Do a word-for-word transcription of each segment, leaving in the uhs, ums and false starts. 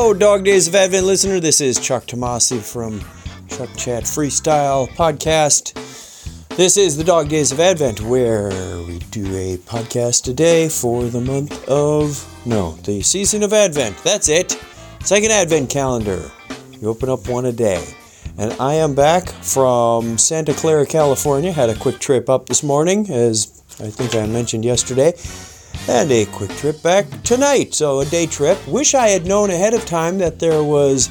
Hello, Dog Days of Advent listener. This is Chuck Tomasi from Chuck Chat Freestyle Podcast. This is the Dog Days of Advent, where we do a podcast a day for the month of, no, the season of Advent. That's it. It's like an Advent calendar. You open up one a day. And I am back from Santa Clara, California. Had a quick trip up this morning, as I think I mentioned yesterday. And a quick trip back tonight, so a day trip. Wish I had known ahead of time that there was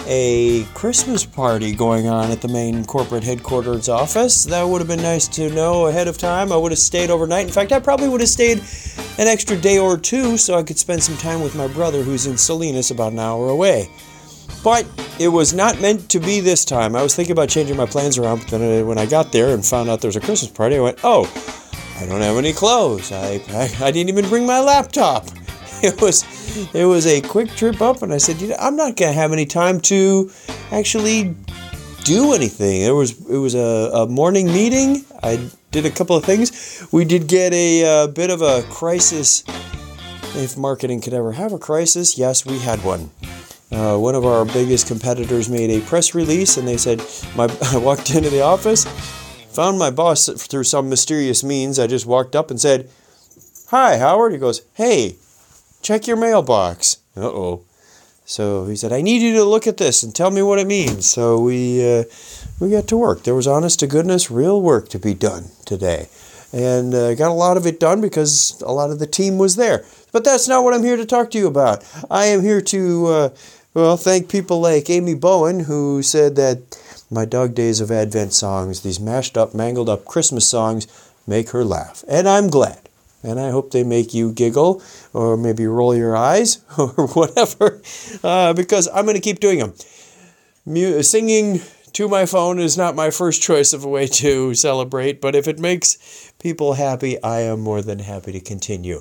a Christmas party going on at the main corporate headquarters office. That would have been nice to know ahead of time. I would have stayed overnight. In fact, I probably would have stayed an extra day or two so I could spend some time with my brother who's in Salinas about an hour away. But it was not meant to be this time. I was thinking about changing my plans around, but then when I got there and found out there was a Christmas party, I went, oh, I don't have any clothes. I, I I didn't even bring my laptop. It was it was a quick trip up, and I said, you know, I'm not going to have any time to actually do anything. It was it was a, a morning meeting. I did a couple of things. We did get a, a bit of a crisis. If marketing could ever have a crisis, yes, we had one. Uh, one of our biggest competitors made a press release, and they said, my I walked into the office, found my boss through some mysterious means. I just walked up and said, hi, Howard. He goes, hey, check your mailbox. Uh-oh. So he said, I need you to look at this and tell me what it means. So we uh, we got to work. There was honest to goodness real work to be done today. And uh, got a lot of it done because a lot of the team was there. But that's not what I'm here to talk to you about. I am here to, uh, well, thank people like Amy Bowen, who said that my Dog Days of Advent songs, these mashed up, mangled up Christmas songs, make her laugh. And I'm glad. And I hope they make you giggle or maybe roll your eyes or whatever, uh, because I'm going to keep doing them. Mu- singing to my phone is not my first choice of a way to celebrate, but if it makes people happy, I am more than happy to continue.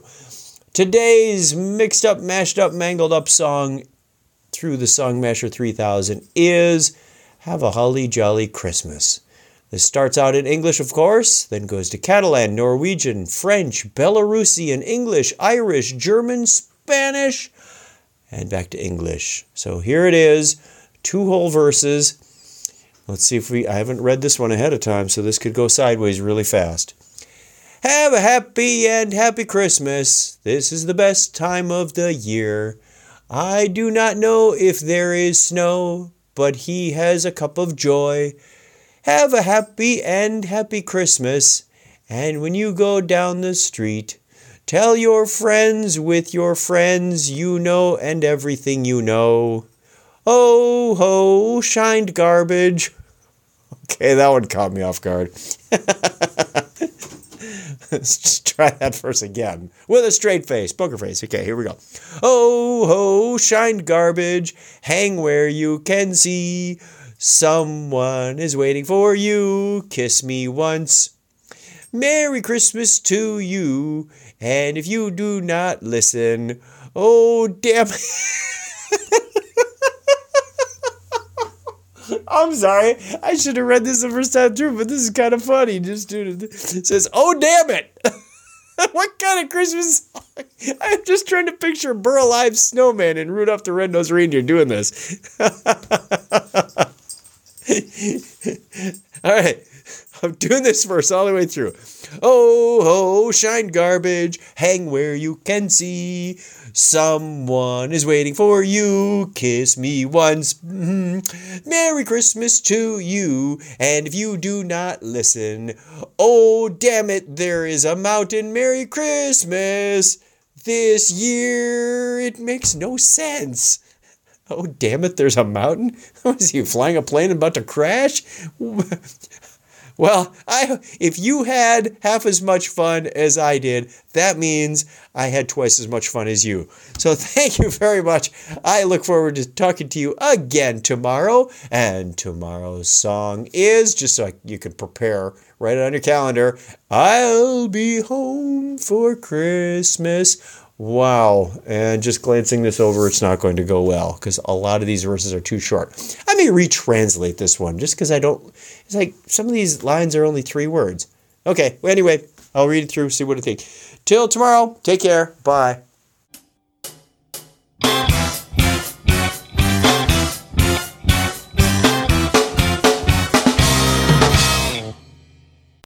Today's mixed up, mashed up, mangled up song through the Song Masher three thousand is Have a Holly Jolly Christmas. This starts out in English, of course, then goes to Catalan, Norwegian, French, Belarusian, English, Irish, German, Spanish, and back to English. So here it is, two whole verses. Let's see if we, I haven't read this one ahead of time, so this could go sideways really fast. Have a happy and happy Christmas. This is the best time of the year. I do not know if there is snow, but he has a cup of joy. Have a happy and happy Christmas. And when you go down the street, tell your friends with your friends you know and everything you know. Oh, ho, shined garbage. Okay, that one caught me off guard. Let's just try that verse again. With a straight face, poker face. Okay, here we go. Oh, ho, shined garbage. Hang where you can see. Someone is waiting for you. Kiss me once. Merry Christmas to you. And if you do not listen, oh, damn. I'm sorry. I should have read this the first time through, but this is kind of funny. Just dude, it says, oh, damn it. What kind of Christmas song? I'm just trying to picture Burr Alive Snowman and Rudolph the Red-Nosed Reindeer doing this. All right. I'm doing this verse all the way through. Oh, ho, shine garbage, hang where you can see. Someone is waiting for you. Kiss me once. Mm-hmm. Merry Christmas to you. And if you do not listen, oh, damn it, there is a mountain. Merry Christmas. This year, it makes no sense. Oh, damn it, there's a mountain? Was he flying a plane about to crash? Well, I if you had half as much fun as I did, that means I had twice as much fun as you. So thank you very much. I look forward to talking to you again tomorrow. And tomorrow's song is, just so you can prepare, write it on your calendar, I'll be home for Christmas. Wow. And just glancing this over, it's not going to go well because a lot of these verses are too short. I may retranslate this one just because I don't, it's like some of these lines are only three words. Okay. Well, anyway, I'll read it through, see what I think. Till tomorrow. Take care. Bye.